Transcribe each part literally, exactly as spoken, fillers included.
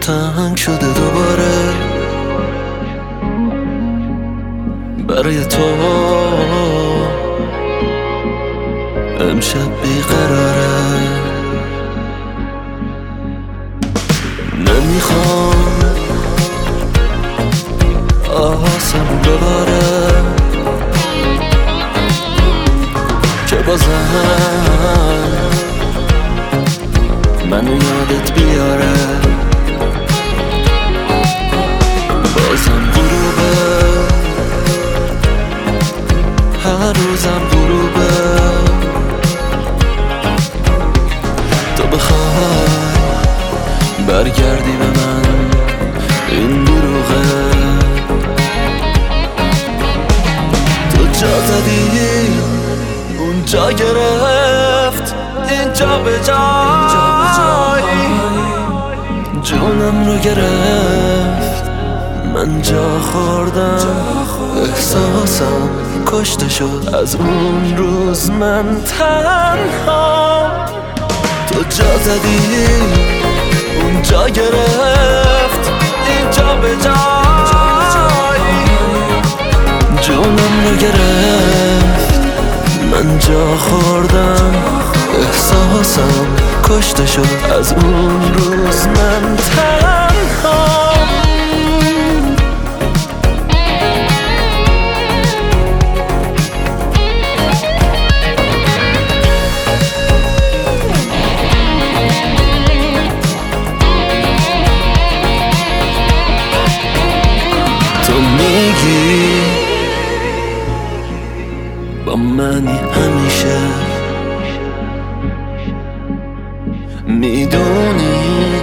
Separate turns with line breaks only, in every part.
تنگ شده دوباره برای تو. امشب بیقراره، نمیخوام آسم بباره که بازم منو یادت بیاره. بازم غروبه، هر روزم غروبه. تو بخوای برگردی به من، این دروغه. تو جا زدی اونجا گرفت، اینجا به جای جونم رو گرفت. من جا خوردم، احساسم کشته شد. از اون روز من تنها. تو جا زدی اونجا گرفت، اینجا به جای جونم رو گرفت. من جا خوردم، احساسم کشته شد. از اون روز من تنها. تو میگی با منی همیشه، میدونی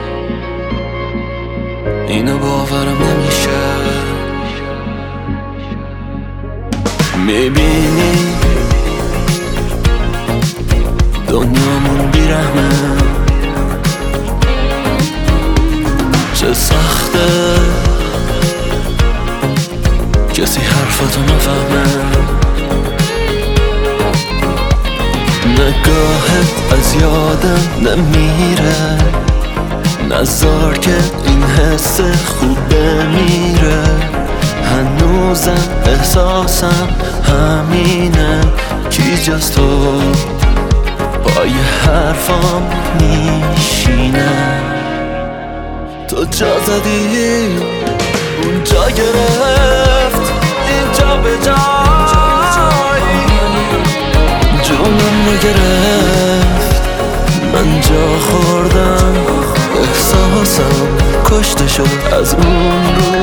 اینو باورم نمیشه. میبینی دنیامون بیرحمه، چه سخته کسی حرفتو نفهمه. نگاهت از یادم نمیره، نذار که این حس خوب بمیره. هنوزم احساسم همینه، کی جز تو پای حرفام میشینه. تو جا زدی اونجا گرفت، اینجا به جای جونم رو گرفت. من جا خوردم، احساسم کشته شد. از اون رو